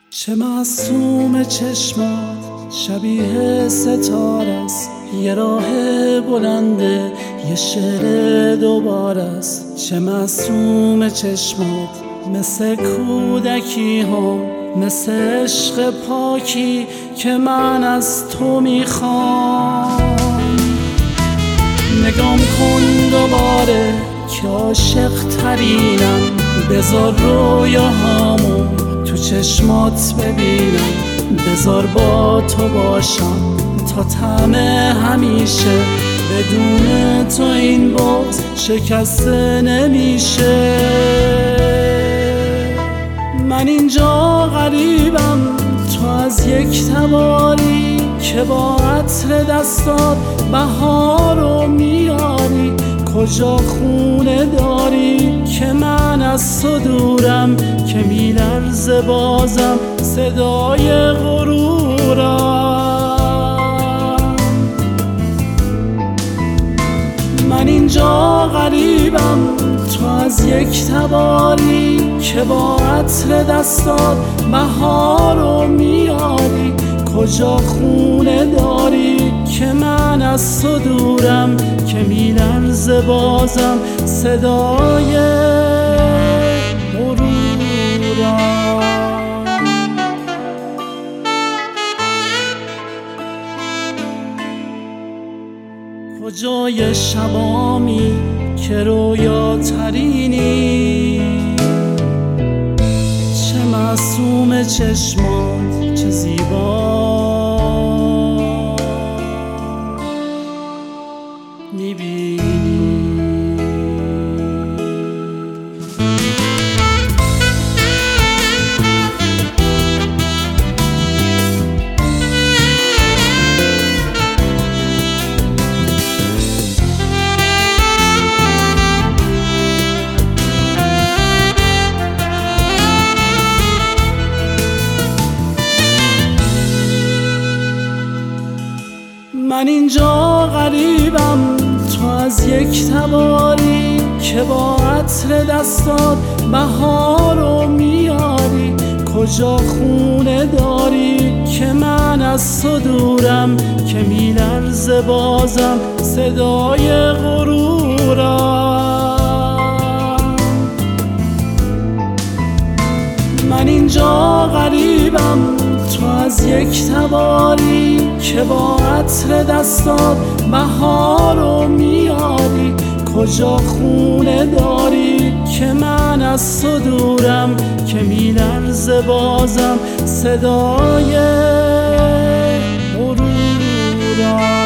چه معصوم چشمات شبیه ستاره است، یه راه بلنده یه شعر دوباره است. چه معصوم چشمات مثل کودکی هم، مثل عشق پاکی که من از تو میخوام. نگام کن دوباره که عاشق ترینم، بذار رویاهامو تو چشمات ببینم، بذار با تو باشم تا طعم همیشه. بدون تو این بغض شکسته نمیشه. من اینجا غریبم، تو از یک تباری که با عطر دستات بهارو میاری. کجا خونه داری که من از تو دورم، که میلرزه بازم صدای غرورم. من اینجا غریبم، تو از یک تباری که با عطر دستات بهارو میاری. کجا خونه داری که من از تو دورم، که میلرزه بازم صدای غرورم. کجای شبامی که رویا ترینی، چه معصوم چشمات چه زیبا میبینی. من اینجا غریبم، تو از یک تباری که با عطر دستات بهارو میاری. کجا خونه داری که من از تو دورم، که میلرزه بازم صدای غرورم. من اینجا غریبم، تو از یک تباری که با عطر دستات بهارو میاری. کجا خونه داری که من از تو دورم، که میلرزه بازم صدای غرورم.